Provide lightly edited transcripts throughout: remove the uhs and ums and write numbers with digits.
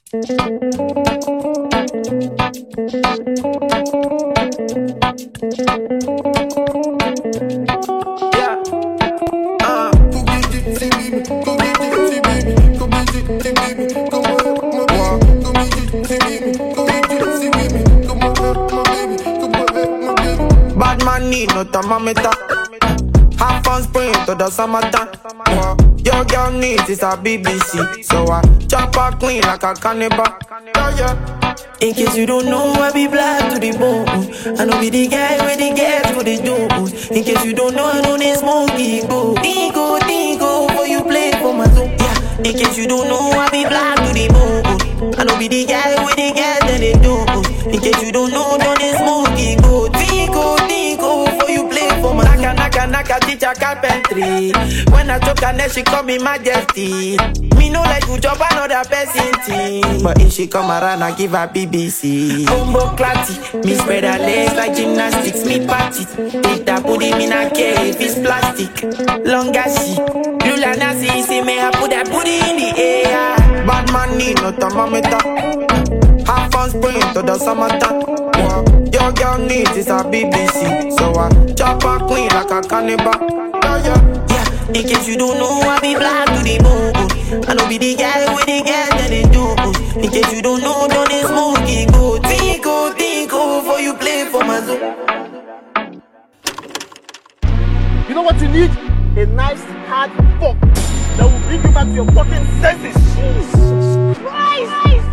Bad man need no thermometer. Have fun spring to the summertime. Your girl needs is a BBC, so I chop her clean like a cannibal. In case you don't know, I be black to the bone. I know be the guy where the girls go they do. In case you don't know, I know they smoke ego. Dingo, for you play for my zone. Yeah. In case you don't know, I be black to the bone. I know be the guy where the girls that they do. In case you don't know, don't they smoke ego. Dingo, for you play for my zone. Naka, teacher carpentry. When I talk her, she call me majesty. Me no like to job another person team. But if she come around, I give her BBC. Combo clatty, me spread her legs like gymnastics. Me party, take that booty, me not care if it's plastic. Long as she, Lula Nasi, see me, I put that booty in the air. Bad man need no thermometer. Have fun spring to the summertime. Your girl needs is a BBC, so I chop her clean like a cannibal. Yeah, in case you don't know, I be black to the bone. I know be the guy with the girls that they do. In case you don't know, don't they smoke ego. Dingo, for you play for my zone. You know what you need? A nice hard fuck that will bring you back to your fucking senses. Jesus Christ!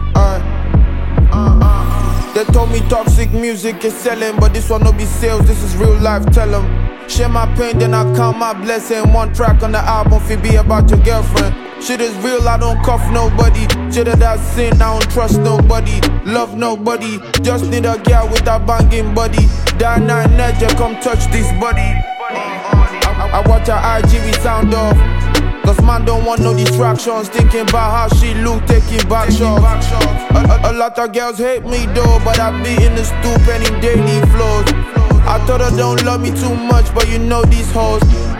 They told me toxic music is selling, but this one no be sales, this is real life, tell them. Share my pain, then I count my blessing. One track on the album, fi be about your girlfriend. Shit is real, I don't cuff nobody. Shit of that sin, I don't trust nobody. Love nobody, just need a girl with a banging body. Die night, Nedja, come touch this body. I watch her IG, we sound off. Cause man don't want no distractions. Thinking about how she look, taking back shots. A lot of girls hate me though, but I be in the stoop and in daily flows. I thought her don't love me too much, but you know these hoes.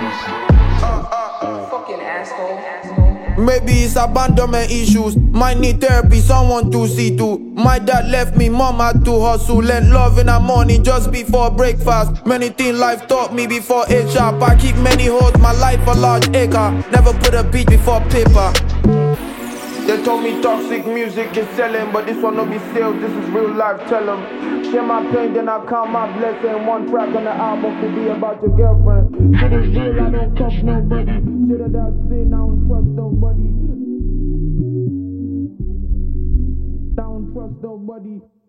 Fucking asshole. Maybe it's abandonment issues. Might need therapy, someone to see to. My dad left me, mom had to hustle. And love in the morning just before breakfast. Many things life taught me before age sharp. I keep many hoes, my life a large acre. Never put a beat before paper. They told me toxic music is selling, but this one no be sales, this is real life, tell them. Share my pain, then I count my blessing. One track on the album to be about your girlfriend. Shit is real, I don't cuff nobody. Shit of that sin, I don't trust nobody. I don't trust nobody.